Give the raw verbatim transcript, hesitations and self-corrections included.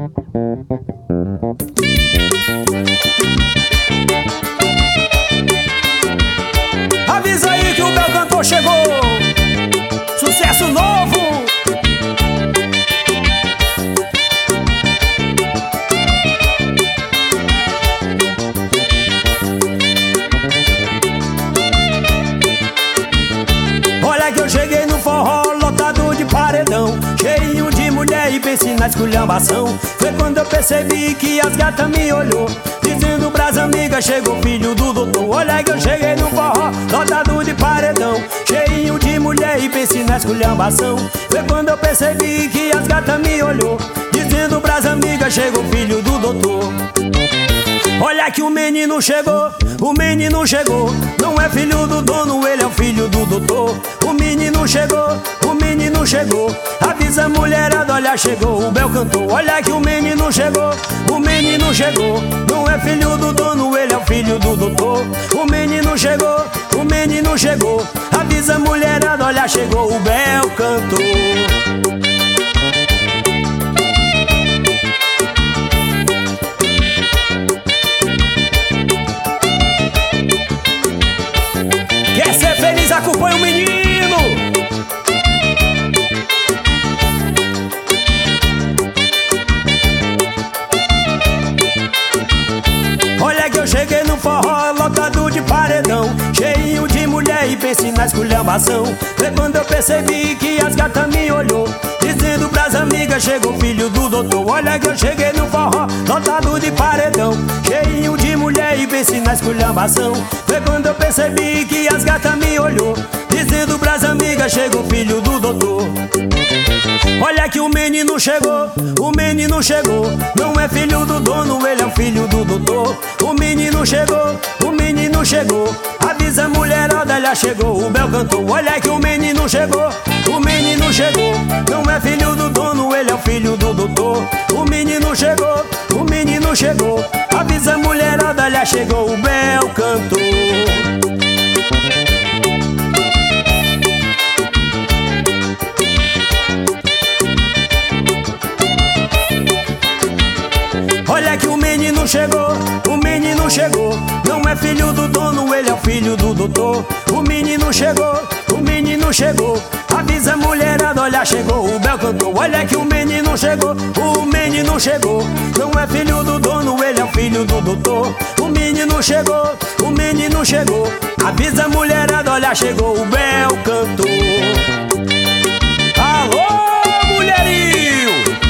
Avisa aí que o Bel Cantor chegou. Sucesso novo. Olha que eu cheguei no forró lotado de paredão, cheinho de mulher e pense na esculhambação. Foi quando eu percebi que as gatas me olhou, dizendo pras amigas, chegou filho do doutor. Olha que eu cheguei no forró lotado de paredão, cheinho de mulher e pense na esculhambação. Foi quando eu percebi que as gatas me olhou, dizendo pras amigas, chegou filho do doutor. Olha que o menino chegou, o menino chegou, não é filho do dono, ele é o filho do doutor. O menino chegou, o menino chegou, avisa a mulherada, olha chegou o Bel Cantor. Olha que o menino chegou, o menino chegou, não é filho do dono, ele é o filho do doutor. O menino chegou, o menino chegou, avisa a mulherada, olha chegou o Bel Cantor. Quer ser feliz, acompanha o menino. Olha que eu cheguei no forró lotado de paredão, cheinho de mulher e pense na esculhambação. Foi quando eu percebi que as gatas me olhou, dizendo pras amigas, chegou filho do doutor. Olha que eu cheguei no forró lotado de paredão, cheinho de mulher e pense na esculhambação. Foi quando eu percebi que as gatas me olhou, dizendo pras amigas, chegou filho do doutor. Olha que o menino chegou, o menino chegou, não é filho do dono, ele é o filho do doutor. O menino chegou, o menino chegou, avisa a mulherada, olha chegou o Bel Cantor. Olha que o menino chegou, o menino chegou, não é filho do dono, ele é o filho do doutor. O menino chegou, o menino chegou, avisa a mulherada, olha chegou o Bel Cantor. Olha que o menino chegou, o menino chegou, não é filho do dono, ele é o filho do doutor. O menino chegou, o menino chegou, avisa a mulherada, olha chegou o Bel Cantor. Olha que o menino chegou, o menino chegou, não é filho do dono, ele é o filho do doutor. O menino chegou, o menino chegou, avisa a mulherada, olha chegou o Bel Cantor. Alô, mulherinho!